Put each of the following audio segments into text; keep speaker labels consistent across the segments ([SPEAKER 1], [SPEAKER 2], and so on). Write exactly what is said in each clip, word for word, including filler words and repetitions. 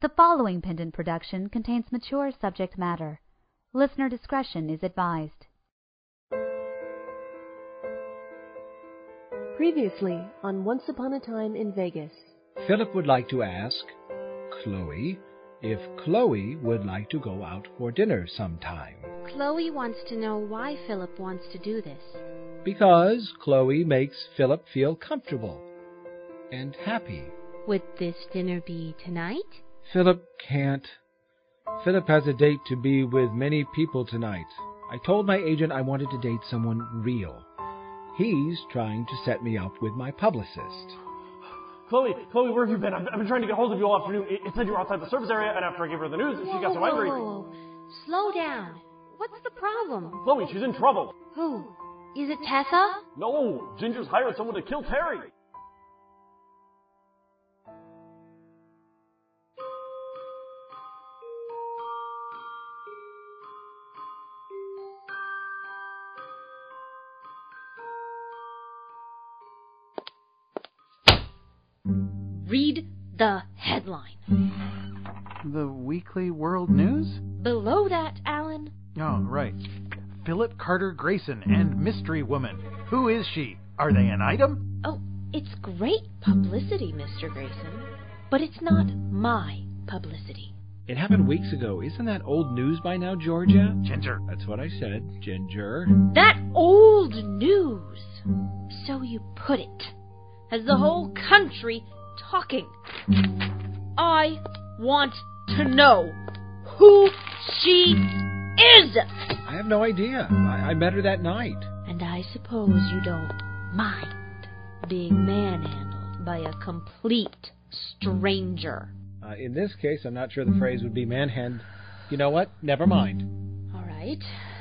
[SPEAKER 1] The following pendant production contains mature subject matter. Listener discretion is advised.
[SPEAKER 2] Previously on Once Upon a Time in Vegas.
[SPEAKER 3] Philip would like to ask Chloe if Chloe would like to go out for dinner sometime.
[SPEAKER 4] Chloe wants to know why Philip wants to do this.
[SPEAKER 3] Because Chloe makes Philip feel comfortable and happy.
[SPEAKER 4] Would this dinner be tonight?
[SPEAKER 3] Philip can't. Philip has a date to be with many people tonight. I told my agent I wanted to date someone real. He's trying to set me up with my publicist.
[SPEAKER 5] Chloe, Chloe, where have you been? I've, I've been trying to get hold of you all afternoon. It, it said you were outside the service area, and after I gave her the news,
[SPEAKER 4] Whoa,
[SPEAKER 5] she got so
[SPEAKER 4] whoa,
[SPEAKER 5] angry.
[SPEAKER 4] Whoa, whoa. Slow down. What's the problem?
[SPEAKER 5] Chloe, she's in trouble.
[SPEAKER 4] Who? Is it Tessa?
[SPEAKER 5] No, Ginger's hired someone to kill Terry.
[SPEAKER 4] Read the headline.
[SPEAKER 6] The Weekly World News?
[SPEAKER 4] Below that, Alan.
[SPEAKER 6] Oh, right. Philip Carter Grayson and Mystery Woman. Who is she? Are they an item?
[SPEAKER 4] Oh, it's great publicity, Mister Grayson. But it's not my publicity.
[SPEAKER 3] It happened weeks ago. Isn't that old news by now, Georgia?
[SPEAKER 6] Ginger.
[SPEAKER 3] That's what I said, Ginger.
[SPEAKER 4] That old news. So you put it. Has the whole country talking. I want to know who she is.
[SPEAKER 3] I have no idea. I, I met her that night.
[SPEAKER 4] And I suppose you don't mind being manhandled by a complete stranger.
[SPEAKER 3] Uh, in this case, I'm not sure the phrase would be manhand. You know what? Never mind.
[SPEAKER 4] All right.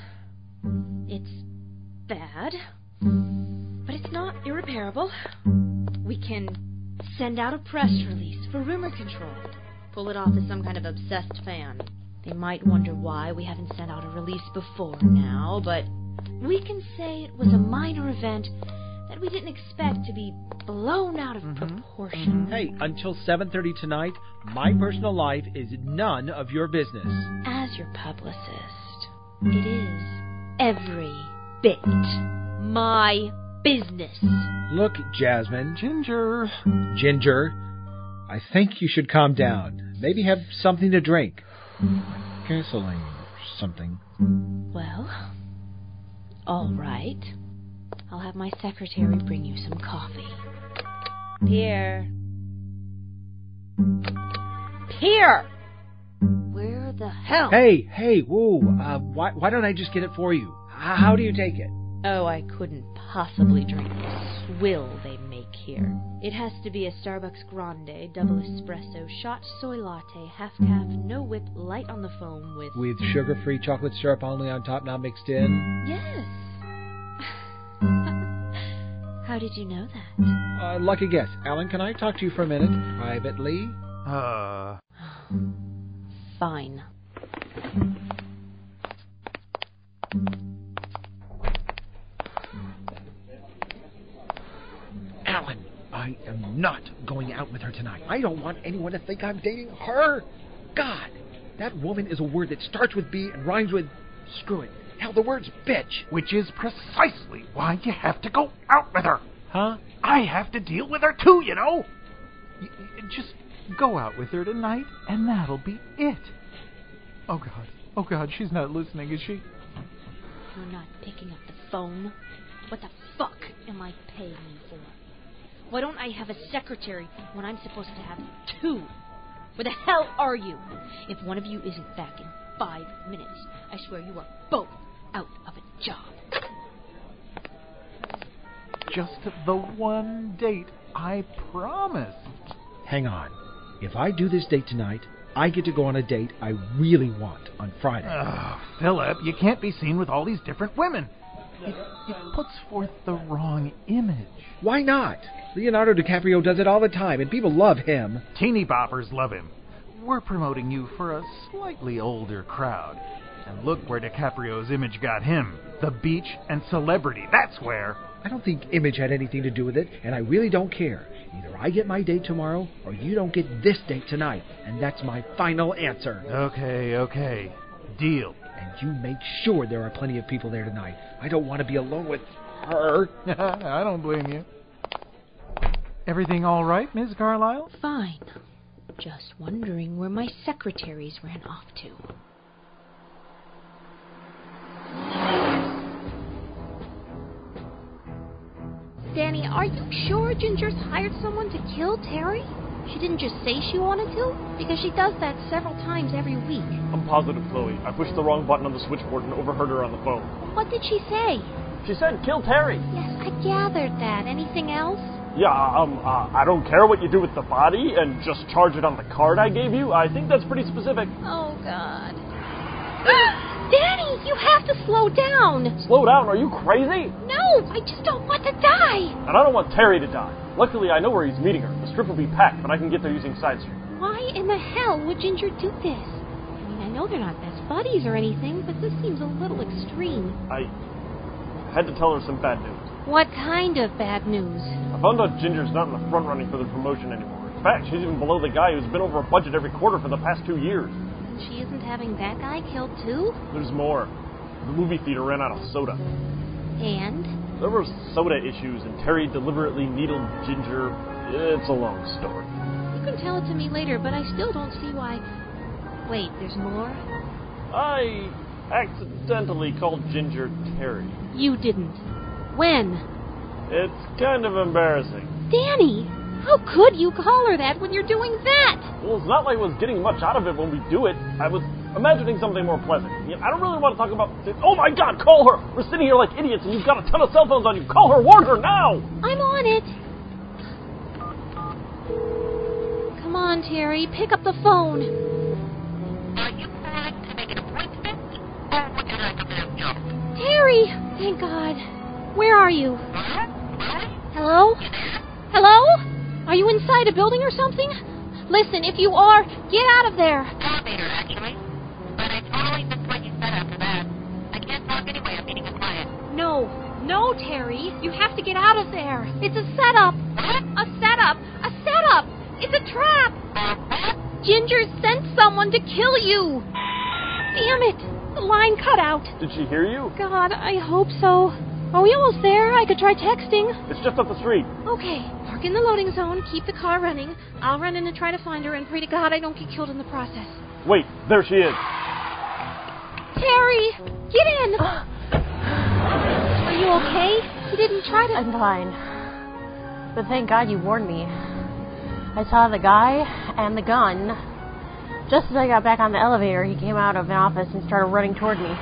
[SPEAKER 4] It's bad, but it's not irreparable. We can send out a press release for rumor control. Pull it off as some kind of obsessed fan. They might wonder why we haven't sent out a release before now, but we can say it was a minor event that we didn't expect to be blown out of mm-hmm. proportion.
[SPEAKER 3] Hey, until seven thirty tonight, my personal life is none of your business.
[SPEAKER 4] As your publicist, it is every bit my business.
[SPEAKER 3] Look, Jasmine.
[SPEAKER 6] Ginger.
[SPEAKER 3] Ginger, I think you should calm down. Maybe have something to drink. Gasoline or something.
[SPEAKER 4] Well, all right. I'll have my secretary bring you some coffee. Pierre. Pierre! Where the hell?
[SPEAKER 3] Hey, hey, whoa. Uh, why, why don't I just get it for you? H- how do you take it?
[SPEAKER 4] Oh, I couldn't possibly drink the swill they make here. It has to be a Starbucks Grande, double espresso, shot soy latte, half calf, no whip, light on the foam with...
[SPEAKER 3] With sugar-free chocolate syrup only on top, not mixed in?
[SPEAKER 4] Yes. How did you know that?
[SPEAKER 3] Uh, lucky guess. Alan, can I talk to you for a minute? Privately?
[SPEAKER 6] Uh...
[SPEAKER 4] Fine.
[SPEAKER 3] Alan, I am not going out with her tonight. I don't want anyone to think I'm dating her. God, that woman is a word that starts with B and rhymes with... Screw it. Hell, the word's bitch.
[SPEAKER 6] Which is precisely why you have to go out with her.
[SPEAKER 3] Huh?
[SPEAKER 6] I have to deal with her too, you know. Y- y- just go out with her tonight, and that'll be it. Oh, God. Oh, God, she's not listening, is she?
[SPEAKER 4] You're not picking up the phone. What the fuck am I paying you for? Why don't I have a secretary when I'm supposed to have two? Where the hell are you? If one of you isn't back in five minutes, I swear you are both out of a job.
[SPEAKER 6] Just the one date, I promised.
[SPEAKER 3] Hang on. If I do this date tonight, I get to go on a date I really want on Friday.
[SPEAKER 6] Ugh, Philip, you can't be seen with all these different women. It, it puts forth the wrong image.
[SPEAKER 3] Why not? Leonardo DiCaprio does it all the time, and people love him.
[SPEAKER 6] Teeny boppers love him. We're promoting you for a slightly older crowd. And look where DiCaprio's image got him. The beach and celebrity, that's where.
[SPEAKER 3] I don't think image had anything to do with it, and I really don't care. Either I get my date tomorrow, or you don't get this date tonight, and that's my final answer.
[SPEAKER 6] Okay, okay. Deal.
[SPEAKER 3] And you make sure there are plenty of people there tonight. I don't want to be alone with her.
[SPEAKER 6] I don't blame you. Everything all right, Miss Carlyle?
[SPEAKER 4] Fine. Just wondering where my secretaries ran off to. Danny, are you sure Ginger's hired someone to kill Terry? She didn't just say she wanted to? Because she does that several times every week.
[SPEAKER 5] I'm positive, Chloe. I pushed the wrong button on the switchboard and overheard her on the phone.
[SPEAKER 4] What did she say?
[SPEAKER 5] She said, kill Terry.
[SPEAKER 4] Yes, I gathered that. Anything else?
[SPEAKER 5] Yeah, um, uh, I don't care what you do with the body and just charge it on the card I gave you. I think that's pretty specific.
[SPEAKER 4] Oh, God. Danny, you have to slow down.
[SPEAKER 5] Slow down, are you crazy?
[SPEAKER 4] No, I just don't want to die.
[SPEAKER 5] And I don't want Terry to die. Luckily, I know where he's meeting her. The strip will be packed, but I can get there using side street.
[SPEAKER 4] Why in the hell would Ginger do this? I mean, I know they're not best buddies or anything, but this seems a little extreme.
[SPEAKER 5] I had to tell her some bad news.
[SPEAKER 4] What kind of bad news?
[SPEAKER 5] I found out Ginger's not in the front running for the promotion anymore. In fact, she's even below the guy who's been over a budget every quarter for the past two years.
[SPEAKER 4] And she isn't having that guy killed too?
[SPEAKER 5] There's more. The movie theater ran out of soda.
[SPEAKER 4] And?
[SPEAKER 5] There were soda issues, and Terry deliberately needled Ginger. It's a long story.
[SPEAKER 4] You can tell it to me later, but I still don't see why... Wait, there's more?
[SPEAKER 5] I accidentally called Ginger Terry.
[SPEAKER 4] You didn't. When?
[SPEAKER 5] It's kind of embarrassing.
[SPEAKER 4] Danny! How could you call her that when you're doing that?
[SPEAKER 5] Well, it's not like I was getting much out of it when we do it. I was imagining something more pleasant. You know, I don't really want to talk about... Oh my God, call her! We're sitting here like idiots and you've got a ton of cell phones on you. Call her, warn her now!
[SPEAKER 4] I'm on it. Come on, Terry, pick up the phone.
[SPEAKER 7] Are you planning to make an appointment, or would you like a bit of job?
[SPEAKER 4] Terry! Thank God. Where are you?
[SPEAKER 7] What? What?
[SPEAKER 4] Hello? Hello? Are you inside a building or something? Listen, if you are, get out of there.
[SPEAKER 7] Elevator, actually. But I totally missed what you said after that. I can't talk anyway. I'm meeting a client.
[SPEAKER 4] No. No, Terry. You have to get out of there. It's a setup.
[SPEAKER 7] What?
[SPEAKER 4] A setup. A setup. It's a trap. Ginger sent someone to kill you. Damn it. The line cut out.
[SPEAKER 5] Did she hear you?
[SPEAKER 4] God, I hope so. Are we almost there? I could try texting.
[SPEAKER 5] It's just up the street.
[SPEAKER 4] Okay. Park in the loading zone. Keep the car running. I'll run in and try to find her and pray to God I don't get killed in the process.
[SPEAKER 5] Wait, there she is.
[SPEAKER 4] Terry! Get in! Are you okay? You didn't try to...
[SPEAKER 2] I'm fine. But thank God you warned me. I saw the guy and the gun. Just as I got back on the elevator, he came out of an office and started running toward me.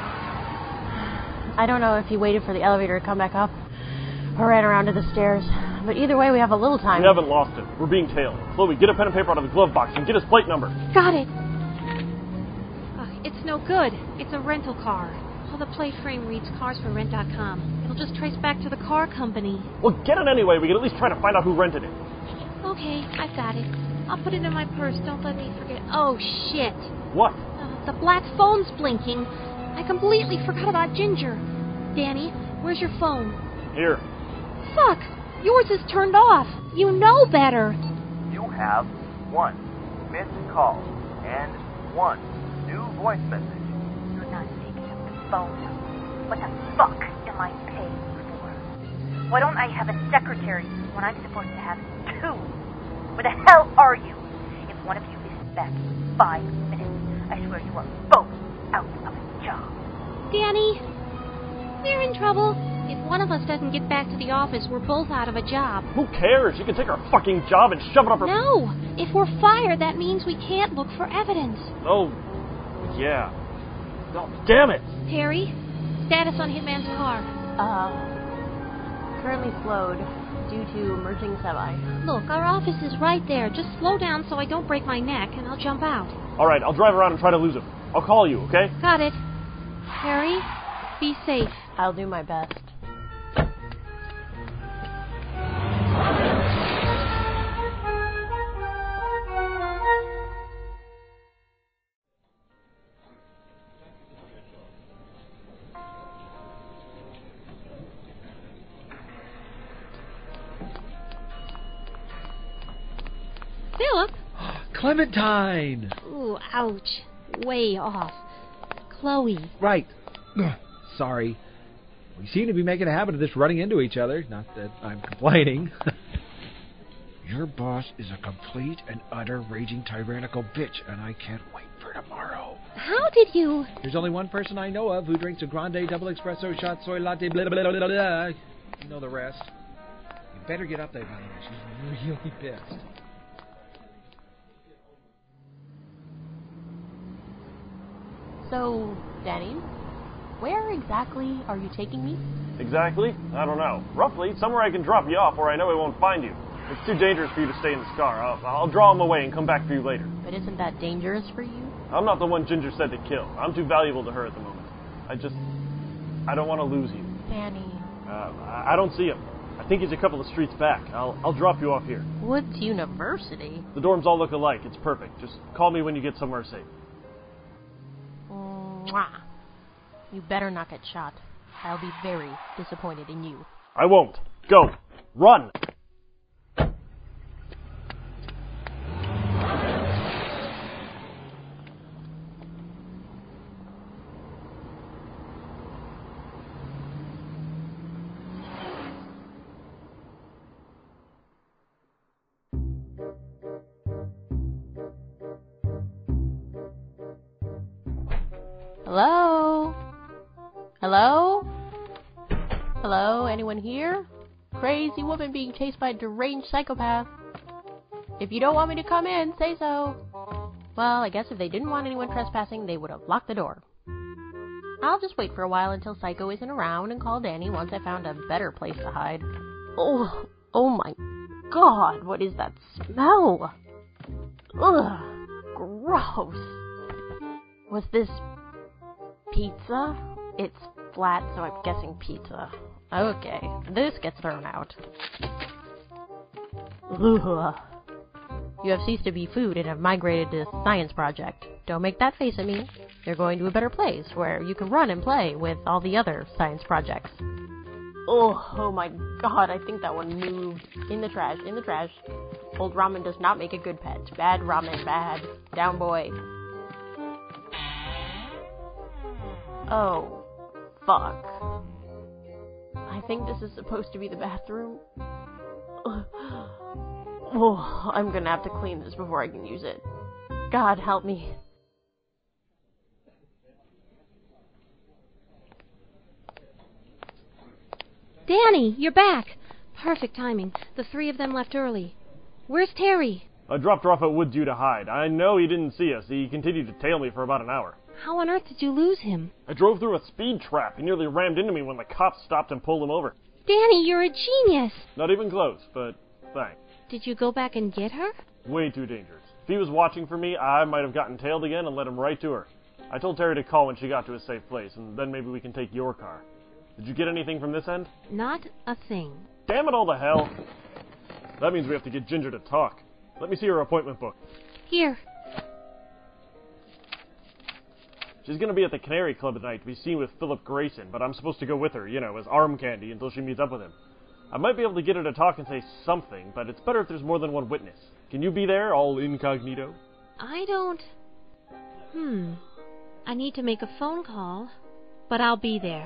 [SPEAKER 2] I don't know if he waited for the elevator to come back up or ran around to the stairs. But either way, we have a little time.
[SPEAKER 5] We haven't lost him. We're being tailed. Chloe, get a pen and paper out of the glove box and get his plate number.
[SPEAKER 4] Got it. Uh, it's no good. It's a rental car. Well, the plate frame reads cars for rent dot com. It'll just trace back to the car company.
[SPEAKER 5] Well, get it anyway. We can at least try to find out who rented it.
[SPEAKER 4] Okay, I've got it. I'll put it in my purse. Don't let me forget. Oh, shit.
[SPEAKER 5] What?
[SPEAKER 4] Uh, the black phone's blinking. I completely forgot about Ginger. Danny, where's your phone?
[SPEAKER 5] Here.
[SPEAKER 4] Fuck! Yours is turned off. You know better.
[SPEAKER 8] You have one missed call and one new voice message.
[SPEAKER 7] You're not picking up the phone. What the fuck am I paying for? Why don't I have a secretary when I'm supposed to have two? Where the hell are you? If one of you isn't back in five minutes, I swear you are both out of a job.
[SPEAKER 4] Danny, we're in trouble. If one of us doesn't get back to the office, we're both out of a job.
[SPEAKER 5] Who cares? She can take her fucking job and shove it up her...
[SPEAKER 4] No! If we're fired, that means we can't look for evidence.
[SPEAKER 5] Oh, yeah. Oh, damn it!
[SPEAKER 4] Terry, status on Hitman's car.
[SPEAKER 2] Uh, currently slowed due to merging semi.
[SPEAKER 4] Look, our office is right there. Just slow down so I don't break my neck, and I'll jump out.
[SPEAKER 5] All right, I'll drive around and try to lose him. I'll call you, okay?
[SPEAKER 4] Got it. Terry, be safe.
[SPEAKER 2] I'll do my best.
[SPEAKER 3] Clementine!
[SPEAKER 4] Ooh, ouch. Way off. Chloe.
[SPEAKER 3] Right. Sorry. We seem to be making a habit of this running into each other. Not that I'm complaining. Your boss is a complete and utter raging tyrannical bitch, and I can't wait for tomorrow.
[SPEAKER 4] How did you...
[SPEAKER 3] There's only one person I know of who drinks a grande double espresso shot soy latte blah blah blah blah blah. You know the rest. You better get up there, by the way. She's really pissed.
[SPEAKER 2] So, Danny, where exactly are you taking me?
[SPEAKER 5] Exactly? I don't know. Roughly, somewhere I can drop you off where I know I won't find you. It's too dangerous for you to stay in this car. I'll, I'll draw him away and come back for you later.
[SPEAKER 2] But isn't that dangerous for you?
[SPEAKER 5] I'm not the one Ginger said to kill. I'm too valuable to her at the moment. I just... I don't want to lose you.
[SPEAKER 2] Danny.
[SPEAKER 5] Uh, I, I don't see him. I think he's a couple of streets back. I'll, I'll drop you off here.
[SPEAKER 2] Woods University?
[SPEAKER 5] The dorms all look alike. It's perfect. Just call me when you get somewhere safe.
[SPEAKER 2] Mwah. You better not get shot. I'll be very disappointed in you.
[SPEAKER 5] I won't. Go. Run!
[SPEAKER 2] Hello? Hello? Hello? Anyone here? Crazy woman being chased by a deranged psychopath. If you don't want me to come in, say so. Well, I guess if they didn't want anyone trespassing, they would have locked the door. I'll just wait for a while until Psycho isn't around and call Danny once I found a better place to hide. Oh, oh my god, what is that smell? Ugh, gross. Was this pizza? It's flat, so I'm guessing pizza. Okay, this gets thrown out. Ugh. You have ceased to be food and have migrated to science project. Don't make that face at me. You're going to a better place where you can run and play with all the other science projects. Oh, oh my god, I think that one moved. In the trash, in the trash. Old ramen does not make a good pet. Bad ramen, bad. Down boy. Oh, fuck. I think this is supposed to be the bathroom. Oh, I'm gonna have to clean this before I can use it. God help me.
[SPEAKER 4] Danny, you're back. Perfect timing. The three of them left early. Where's Terry?
[SPEAKER 5] I dropped her off at Woods U to hide. I know he didn't see us. He continued to tail me for about an hour.
[SPEAKER 4] How on earth did you lose him?
[SPEAKER 5] I drove through a speed trap. He nearly rammed into me when the cops stopped and pulled him over.
[SPEAKER 4] Danny, you're a genius.
[SPEAKER 5] Not even close, but thanks.
[SPEAKER 4] Did you go back and get her?
[SPEAKER 5] Way too dangerous. If he was watching for me, I might have gotten tailed again and led him right to her. I told Terry to call when she got to a safe place, and then maybe we can take your car. Did you get anything from this end?
[SPEAKER 4] Not a thing.
[SPEAKER 5] Damn it all to hell. That means we have to get Ginger to talk. Let me see her appointment book.
[SPEAKER 4] Here.
[SPEAKER 5] She's going to be at the Canary Club tonight to be seen with Philip Grayson, but I'm supposed to go with her, you know, as arm candy until she meets up with him. I might be able to get her to talk and say something, but it's better if there's more than one witness. Can you be there, all incognito?
[SPEAKER 4] I don't... Hmm. I need to make a phone call, but I'll be there.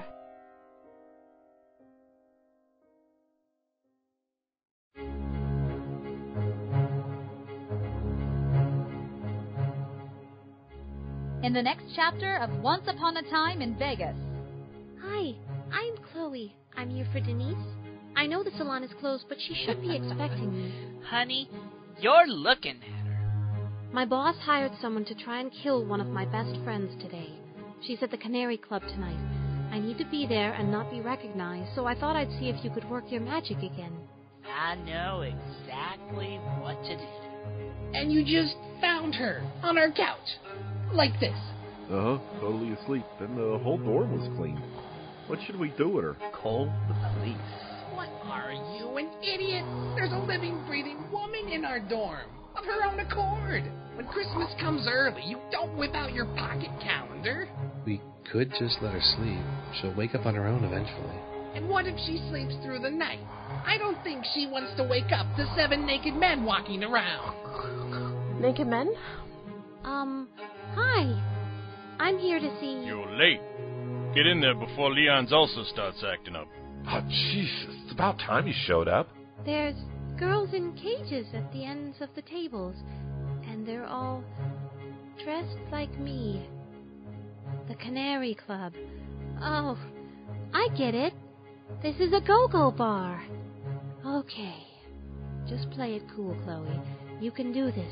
[SPEAKER 1] In the next chapter of Once Upon a Time in Vegas.
[SPEAKER 9] Hi, I'm Chloe. I'm here for Denise. I know the salon is closed, but she should be expecting me.
[SPEAKER 10] Honey, you're looking at her.
[SPEAKER 4] My boss hired someone to try and kill one of my best friends today. She's at the Canary Club tonight. I need to be there and not be recognized, so I thought I'd see if you could work your magic again.
[SPEAKER 10] I know exactly what to do.
[SPEAKER 11] And you just found her on our couch. Like this.
[SPEAKER 12] Uh-huh, totally asleep, and the whole dorm was clean. What should we do with her?
[SPEAKER 10] Call the police.
[SPEAKER 11] What are you, an idiot? There's a living, breathing woman in our dorm, of her own accord. When Christmas comes early, you don't whip out your pocket calendar.
[SPEAKER 13] We could just let her sleep. She'll wake up on her own eventually.
[SPEAKER 11] And what if she sleeps through the night? I don't think she wants to wake up to seven naked men walking around.
[SPEAKER 2] Naked men?
[SPEAKER 9] Um, hi. I'm here to see...
[SPEAKER 14] You're late. Get in there before Leon's ulcer starts acting up.
[SPEAKER 12] Oh, Jesus. It's about time you showed up.
[SPEAKER 9] There's girls in cages at the ends of the tables, and they're all dressed like me. The Canary Club. Oh, I get it. This is a go-go bar. Okay. Just play it cool, Chloe. You can do this.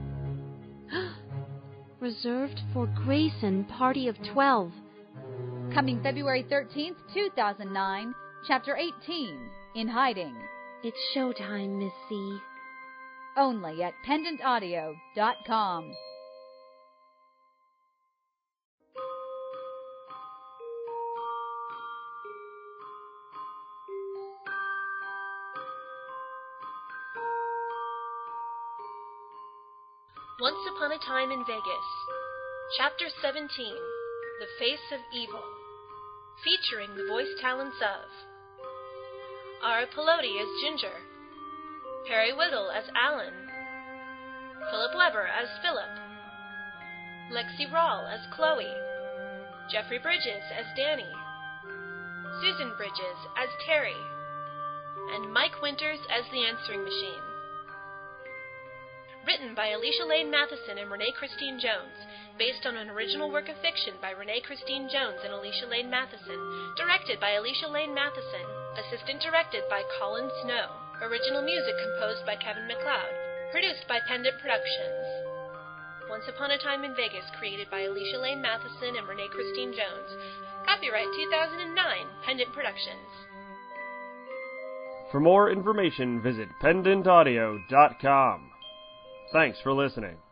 [SPEAKER 9] Reserved for Grayson, Party of Twelve.
[SPEAKER 1] Coming February thirteenth, two thousand nine, Chapter eighteen, In Hiding.
[SPEAKER 9] It's showtime, Miss C.
[SPEAKER 1] Only at pendant audio dot com.
[SPEAKER 15] Once Upon a Time in Vegas, Chapter seventeen, The Face of Evil, featuring the voice talents of Ara Peloti as Ginger, Perry Whittle as Alan, Philip Weber as Philip, Lexi Rawl as Chloe, Jeffrey Bridges as Danny, Susan Bridges as Terry, and Mike Winters as the Answering Machine. Written by Alicia Lane Matheson and Renee Christine Jones, based on an original work of fiction by Renee Christine Jones and Alicia Lane Matheson, directed by Alicia Lane Matheson, assistant directed by Colin Snow, original music composed by Kevin MacLeod, produced by Pendant Productions. Once Upon a Time in Vegas, created by Alicia Lane Matheson and Renee Christine Jones. Copyright two thousand nine, Pendant Productions.
[SPEAKER 5] For more information, visit pendant audio dot com. Thanks for listening.